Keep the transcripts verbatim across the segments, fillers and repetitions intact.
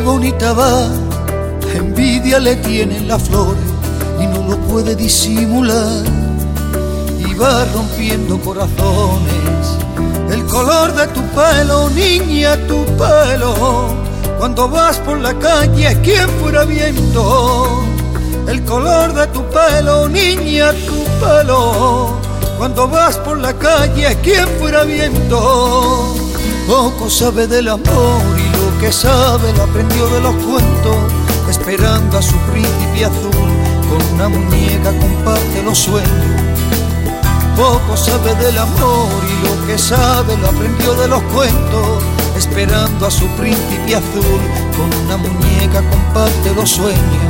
bonita va, envidia le tienen las flores y no lo puede disimular. Y va rompiendo corazones, el color de tu pelo, niña, tu pelo. Cuando vas por la calle, ¿quién fuera viendo? El color de tu pelo, niña, tu pelo. Cuando vas por la calle, ¿quién fuera viendo? Poco sabe del amor y lo que sabe lo aprendió de los cuentos, esperando a su príncipe azul, con una muñeca comparte los sueños. Poco sabe del amor y lo que sabe lo aprendió de los cuentos, esperando a su príncipe azul, con una muñeca comparte los sueños.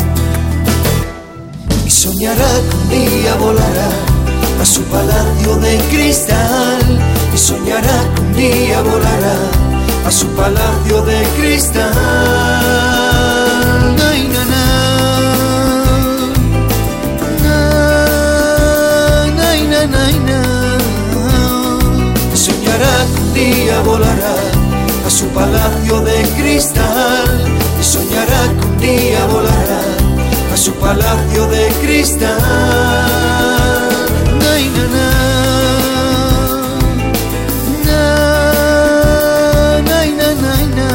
Y soñará que un día volará a su palacio de cristal, y soñará que un día volará a su palacio de cristal. Ay, na, na, na, ay, na, na, na. Y soñará que un día volará a su palacio de cristal, y soñará que un día volará a su palacio de cristal. Ay, na, na, na, ay, na, na, na.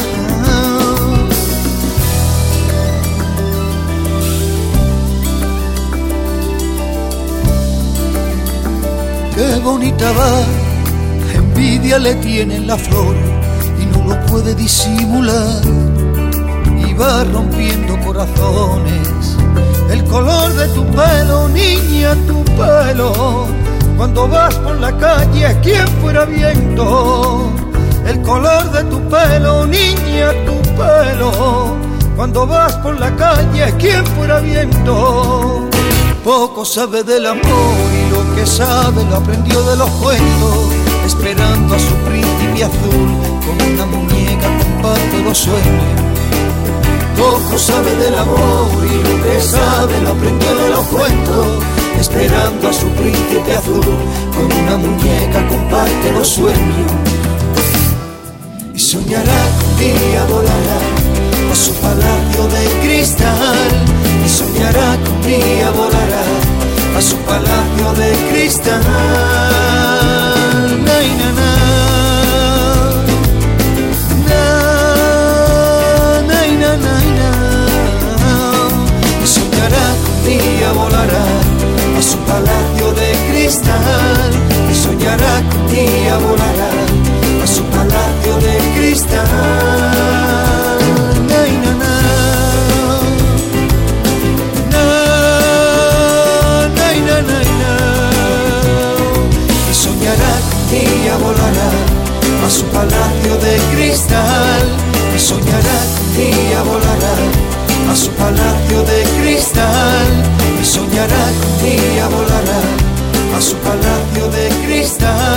Qué bonita va, envidia le tienen las flores y no lo puede disimular. Y va rompiendo corazones, el color de tu pelo, niña, tu pelo. Cuando vas por la calle, ¿quién fuera viendo? El color de tu pelo, niña, tu pelo. Cuando vas por la calle, ¿quién fuera viendo? Poco sabe del amor y lo que sabe lo aprendió de los cuentos, esperando a su príncipe azul, con una muñeca comparte los sueños. Poco sabe del amor y lo que sabe lo aprendió de los cuentos, esperando a su príncipe azul, con una muñeca comparte los sueños. Y soñará que un día volará a su palacio de cristal, y soñará que un día volará a su palacio de cristal. Ay, na, na. Volará a su palacio de cristal, y soñará que un día volará a su palacio de cristal. Ay, na, na, na, ay, na, na, na. Y soñará que un día volará a su palacio de cristal, y soñará que un día volará a su palacio de cristal, y soñará que un día volará a su palacio de cristal.